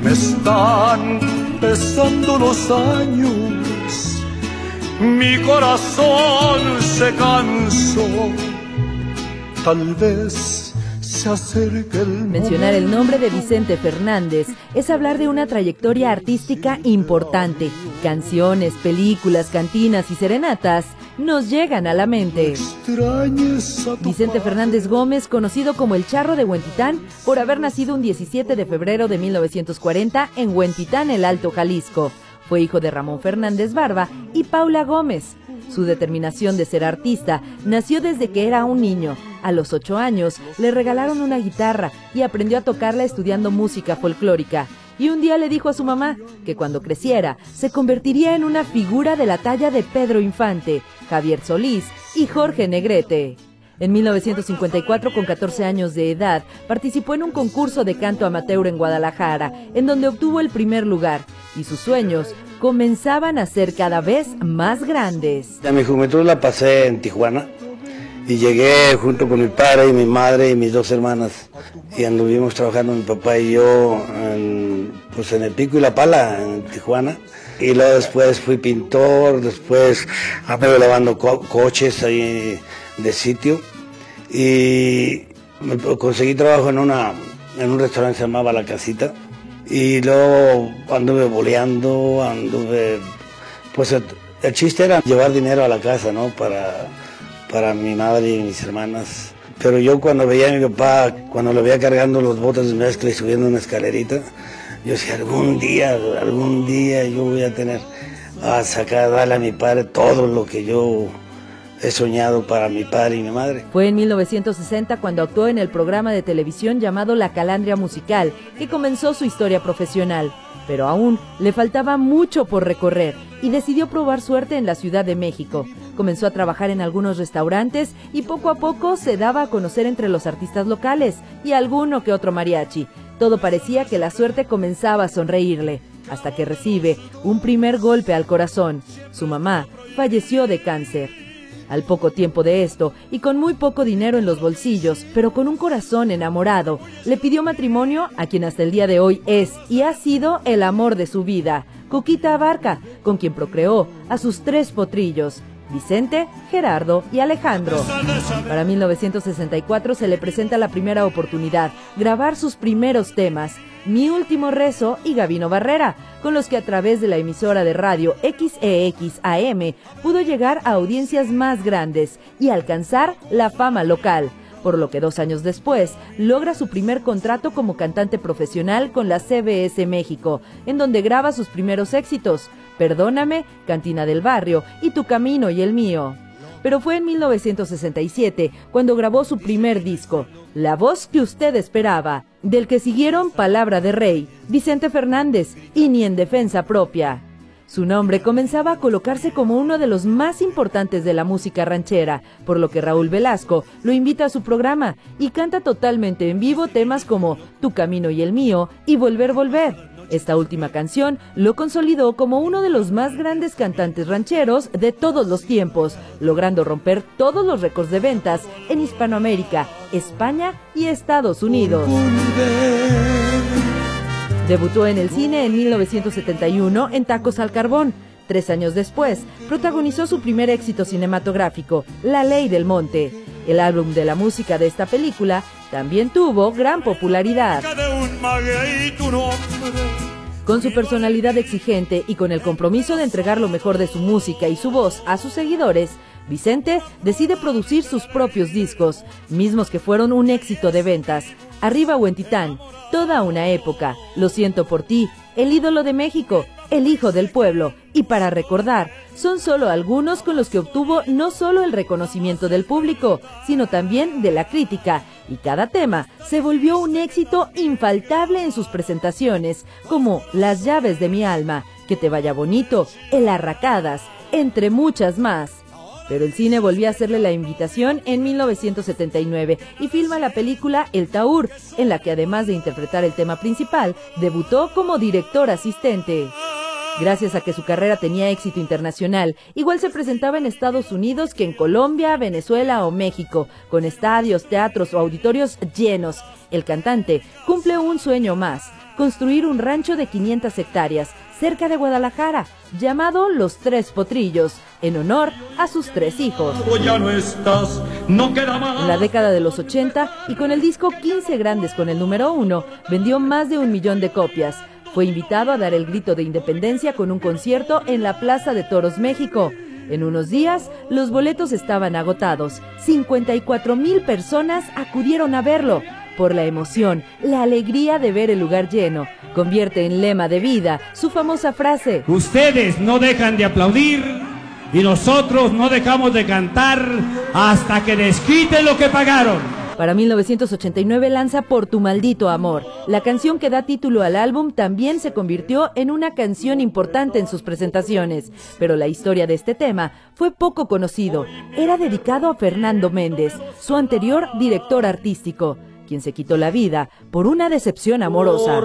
Me están pesando los años, mi corazón se cansó, tal vez se acerque el momento. Mencionar el nombre de Vicente Fernández es hablar de una trayectoria artística importante. Canciones, películas, cantinas y serenatas nos llegan a la mente. Vicente Fernández Gómez, conocido como el Charro de Huentitán, por haber nacido un 17 de febrero de 1940 en Huentitán, el Alto Jalisco. Fue hijo de Ramón Fernández Barba y Paula Gómez. Su determinación de ser artista nació desde que era un niño. A los 8 años le regalaron una guitarra y aprendió a tocarla estudiando música folclórica. Y un día le dijo a su mamá que cuando creciera se convertiría en una figura de la talla de Pedro Infante, Javier Solís y Jorge Negrete. En 1954, con 14 años de edad, participó en un concurso de canto amateur en Guadalajara, en donde obtuvo el primer lugar, y sus sueños comenzaban a ser cada vez más grandes. Mi juventud la pasé en Tijuana y llegué junto con mi padre y mi madre y mis 2 hermanas y anduvimos trabajando mi papá y yo en el Pico y la Pala en Tijuana. Y luego después fui pintor, después anduve lavando coches ahí de sitio y conseguí trabajo en un restaurante que se llamaba La Casita. Y luego anduve boleando, pues el chiste era llevar dinero a la casa, ¿no? Para mi madre y mis hermanas. Pero yo cuando veía a mi papá, cuando lo veía cargando los botes de mezcla y subiendo una escalerita, yo decía, algún día yo voy a tener a darle a mi padre todo lo que yo he soñado para mi padre y mi madre. Fue en 1960 cuando actuó en el programa de televisión llamado La Calandria Musical, que comenzó su historia profesional. Pero aún le faltaba mucho por recorrer y decidió probar suerte en la Ciudad de México. Comenzó a trabajar en algunos restaurantes y poco a poco se daba a conocer entre los artistas locales y alguno que otro mariachi. Todo parecía que la suerte comenzaba a sonreírle, hasta que recibe un primer golpe al corazón. Su mamá falleció de cáncer. Al poco tiempo de esto, y con muy poco dinero en los bolsillos, pero con un corazón enamorado, le pidió matrimonio a quien hasta el día de hoy es y ha sido el amor de su vida, Cuquita Abarca, con quien procreó a sus 3 potrillos, Vicente, Gerardo y Alejandro. Para 1964 se le presenta la primera oportunidad, grabar sus primeros temas, Mi Último Rezo y Gabino Barrera, con los que a través de la emisora de radio XEX-AM pudo llegar a audiencias más grandes y alcanzar la fama local, por lo que 2 años después logra su primer contrato como cantante profesional con la CBS México, en donde graba sus primeros éxitos, Perdóname, Cantina del Barrio y Tu Camino y el Mío. Pero fue en 1967 cuando grabó su primer disco, La Voz que Usted Esperaba, del que siguieron Palabra de Rey, Vicente Fernández y Ni en Defensa Propia. Su nombre comenzaba a colocarse como uno de los más importantes de la música ranchera, por lo que Raúl Velasco lo invita a su programa y canta totalmente en vivo temas como Tu Camino y el Mío y Volver, Volver. Esta última canción lo consolidó como uno de los más grandes cantantes rancheros de todos los tiempos, logrando romper todos los récords de ventas en Hispanoamérica, España y Estados Unidos. Debutó en el cine en 1971 en Tacos al Carbón. 3 años después, protagonizó su primer éxito cinematográfico, La Ley del Monte. El álbum de la música de esta película también tuvo gran popularidad. Con su personalidad exigente y con el compromiso de entregar lo mejor de su música y su voz a sus seguidores, Vicente decide producir sus propios discos, mismos que fueron un éxito de ventas. Arriba Huentitán, Toda una época, Lo siento por ti, El ídolo de México, El hijo del pueblo y Para recordar, son solo algunos con los que obtuvo no solo el reconocimiento del público, sino también de la crítica, y cada tema se volvió un éxito infaltable en sus presentaciones, como Las llaves de mi alma, Que te vaya bonito, El arracadas, entre muchas más. Pero el cine volvió a hacerle la invitación en 1979 y filma la película El Taur, en la que además de interpretar el tema principal, debutó como director asistente. Gracias a que su carrera tenía éxito internacional, igual se presentaba en Estados Unidos que en Colombia, Venezuela o México, con estadios, teatros o auditorios llenos. El cantante cumple un sueño más, construir un rancho de 500 hectáreas cerca de Guadalajara, llamado Los Tres Potrillos, en honor a sus 3 hijos. Ya no estás, no queda más. En la década de los 80, y con el disco 15 Grandes con el número 1, vendió más de 1 millón de copias. Fue invitado a dar el grito de independencia con un concierto en la Plaza de Toros, México. En unos días, los boletos estaban agotados. 54,000 personas acudieron a verlo. Por la emoción, la alegría de ver el lugar lleno, convierte en lema de vida su famosa frase: ustedes no dejan de aplaudir y nosotros no dejamos de cantar hasta que les quiten lo que pagaron. Para 1989 lanza Por tu maldito amor. La canción que da título al álbum también se convirtió en una canción importante en sus presentaciones, pero la historia de este tema fue poco conocido. Era dedicado a Fernando Méndez, su anterior director artístico, quien se quitó la vida por una decepción amorosa.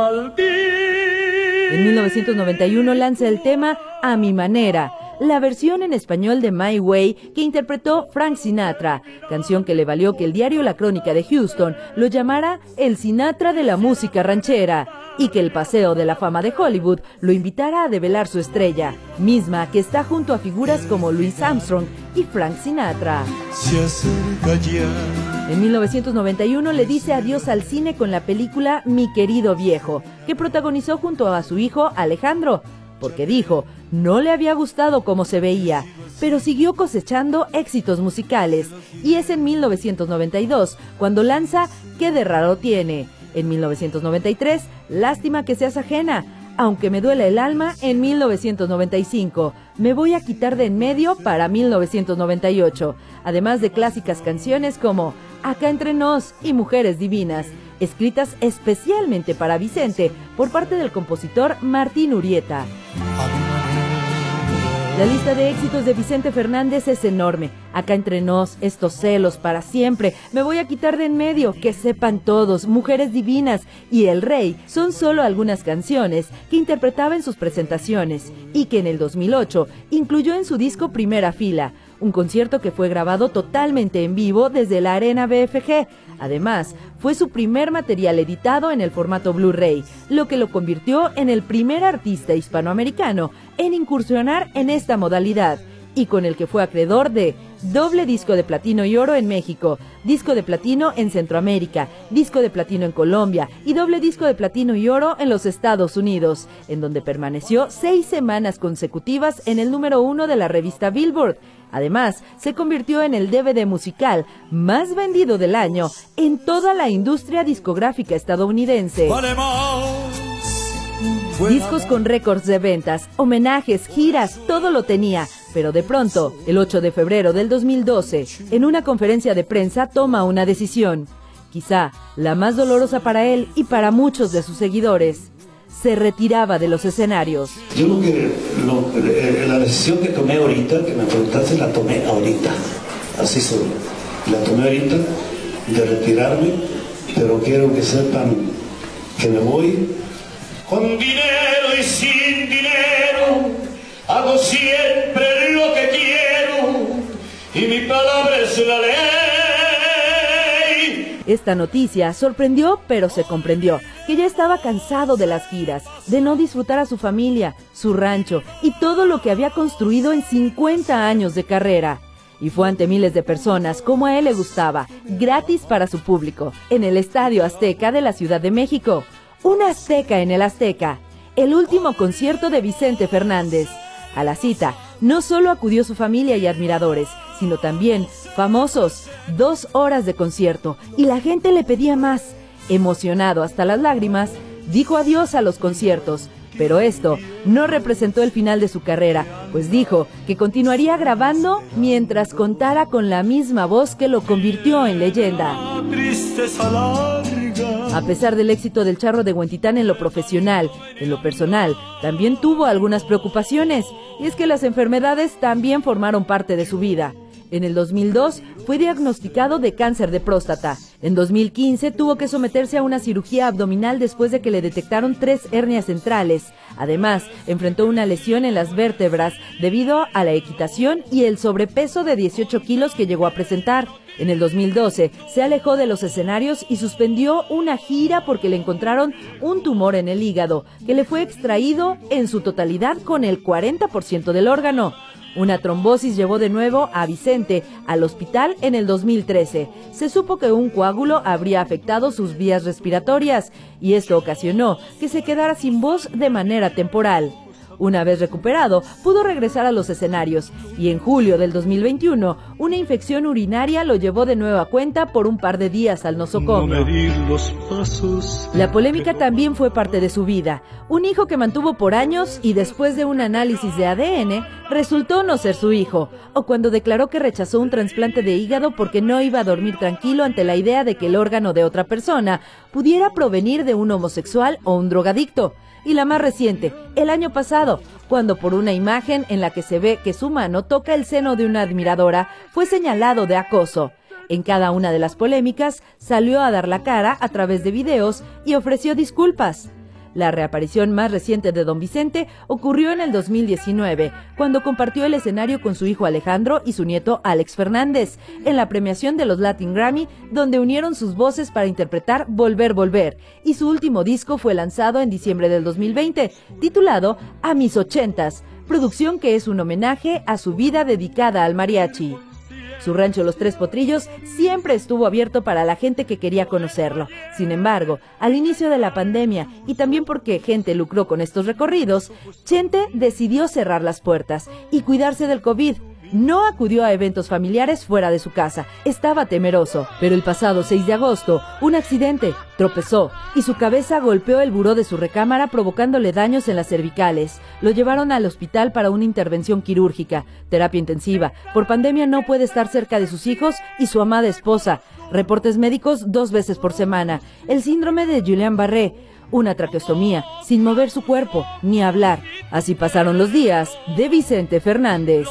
En 1991 lanza el tema A mi manera, la versión en español de My Way que interpretó Frank Sinatra, canción que le valió que el diario La Crónica de Houston lo llamara el Sinatra de la música ranchera, y que el Paseo de la Fama de Hollywood lo invitara a develar su estrella, misma que está junto a figuras como Louis Armstrong y Frank Sinatra. En 1991 le dice adiós al cine con la película Mi querido viejo, que protagonizó junto a su hijo Alejandro, porque dijo, no le había gustado cómo se veía, pero siguió cosechando éxitos musicales, y es en 1992 cuando lanza ¿Qué de raro tiene? En 1993, Lástima que seas ajena, Aunque me duela el alma, en 1995, Me voy a quitar de en medio para 1998, además de clásicas canciones como Acá entre nos y Mujeres divinas, escritas especialmente para Vicente por parte del compositor Martín Urieta. La lista de éxitos de Vicente Fernández es enorme. Acá entre nos, Estos celos, Para siempre, Me voy a quitar de en medio, Que sepan todos, Mujeres divinas y El Rey son solo algunas canciones que interpretaba en sus presentaciones y que en el 2008 incluyó en su disco Primera Fila, un concierto que fue grabado totalmente en vivo desde la Arena BFG. Además, fue su primer material editado en el formato Blu-ray, lo que lo convirtió en el primer artista hispanoamericano en incursionar en esta modalidad, y con el que fue acreedor de doble disco de platino y oro en México, disco de platino en Centroamérica, disco de platino en Colombia y doble disco de platino y oro en los Estados Unidos, en donde permaneció 6 semanas consecutivas en el número 1 de la revista Billboard. Además, se convirtió en el DVD musical más vendido del año en toda la industria discográfica estadounidense. Discos con récords de ventas, homenajes, giras, todo lo tenía. Pero de pronto, el 8 de febrero del 2012, en una conferencia de prensa toma una decisión, quizá la más dolorosa para él y para muchos de sus seguidores. Se retiraba de los escenarios. Yo la decisión que tomé ahorita, que me preguntaste, la tomé ahorita. Así soy. La tomé ahorita de retirarme, pero quiero que sepan que me voy con dinero y sin dinero. Hago siempre lo que quiero y mi palabra es la ley. Esta noticia sorprendió, pero se comprendió que ya estaba cansado de las giras, de no disfrutar a su familia, su rancho y todo lo que había construido en 50 años de carrera. Y fue ante miles de personas, como a él le gustaba, gratis para su público, en el Estadio Azteca de la Ciudad de México. Un azteca en el Azteca, el último concierto de Vicente Fernández. A la cita, no solo acudió su familia y admiradores, sino también famosos. 2 horas de concierto y la gente le pedía más. Emocionado hasta las lágrimas, dijo adiós a los conciertos. Pero esto no representó el final de su carrera, pues dijo que continuaría grabando mientras contara con la misma voz que lo convirtió en leyenda. A pesar del éxito del Charro de Huentitán en lo profesional, en lo personal, también tuvo algunas preocupaciones, y es que las enfermedades también formaron parte de su vida. En el 2002 fue diagnosticado de cáncer de próstata. En 2015 tuvo que someterse a una cirugía abdominal después de que le detectaron 3 hernias centrales. Además, enfrentó una lesión en las vértebras debido a la equitación y el sobrepeso de 18 kilos que llegó a presentar. En el 2012 se alejó de los escenarios y suspendió una gira porque le encontraron un tumor en el hígado, que le fue extraído en su totalidad con el 40% del órgano. Una trombosis llevó de nuevo a Vicente al hospital en el 2013. Se supo que un coágulo habría afectado sus vías respiratorias y esto ocasionó que se quedara sin voz de manera temporal. Una vez recuperado, pudo regresar a los escenarios y en julio del 2021, una infección urinaria lo llevó de nueva cuenta por un par de días al nosocomio. La polémica también fue parte de su vida. Un hijo que mantuvo por años y después de un análisis de ADN, resultó no ser su hijo. O cuando declaró que rechazó un trasplante de hígado porque no iba a dormir tranquilo ante la idea de que el órgano de otra persona pudiera provenir de un homosexual o un drogadicto. Y la más reciente, el año pasado, cuando por una imagen en la que se ve que su mano toca el seno de una admiradora, fue señalado de acoso. En cada una de las polémicas, salió a dar la cara a través de videos y ofreció disculpas. La reaparición más reciente de Don Vicente ocurrió en el 2019, cuando compartió el escenario con su hijo Alejandro y su nieto Alex Fernández, en la premiación de los Latin Grammy, donde unieron sus voces para interpretar Volver, Volver, y su último disco fue lanzado en diciembre del 2020, titulado A mis 80s, producción que es un homenaje a su vida dedicada al mariachi. Su rancho Los Tres Potrillos siempre estuvo abierto para la gente que quería conocerlo. Sin embargo, al inicio de la pandemia y también porque gente lucró con estos recorridos, Chente decidió cerrar las puertas y cuidarse del COVID. No acudió a eventos familiares fuera de su casa. Estaba temeroso, pero el pasado 6 de agosto, un accidente, tropezó y su cabeza golpeó el buró de su recámara provocándole daños en las cervicales. Lo llevaron al hospital para una intervención quirúrgica, terapia intensiva. Por pandemia no puede estar cerca de sus hijos y su amada esposa. Reportes médicos 2 veces por semana. El síndrome de Guillain-Barré. Una traqueostomía, sin mover su cuerpo, ni hablar. Así pasaron los días de Vicente Fernández.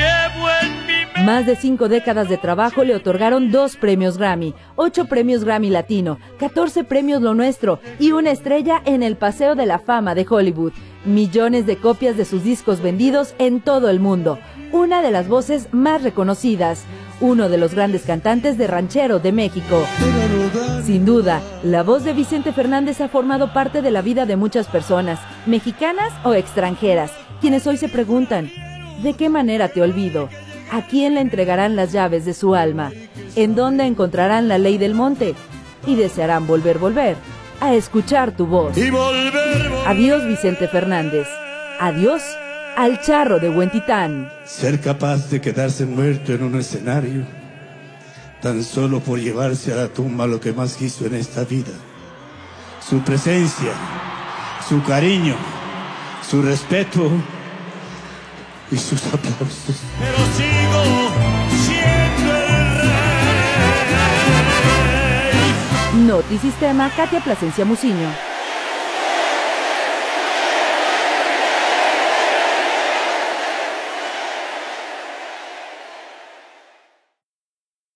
Más de 5 décadas de trabajo le otorgaron 2 premios Grammy, 8 premios Grammy Latino, 14 premios Lo Nuestro y una estrella en el Paseo de la Fama de Hollywood. Millones de copias de sus discos vendidos en todo el mundo. Una de las voces más reconocidas. Uno de los grandes cantantes de ranchero de México. Sin duda, la voz de Vicente Fernández ha formado parte de la vida de muchas personas, mexicanas o extranjeras, quienes hoy se preguntan, ¿de qué manera te olvido? ¿A quién le entregarán las llaves de su alma? ¿En dónde encontrarán la ley del monte? Y desearán volver a escuchar tu voz. Adiós, Vicente Fernández. Adiós al charro de Huentitán. Ser capaz de quedarse muerto en un escenario, tan solo por llevarse a la tumba lo que más quiso en esta vida. Su presencia, su cariño, su respeto y sus aplausos. Pero sigo siendo el rey. Notisistema, Katia Plasencia Muciño.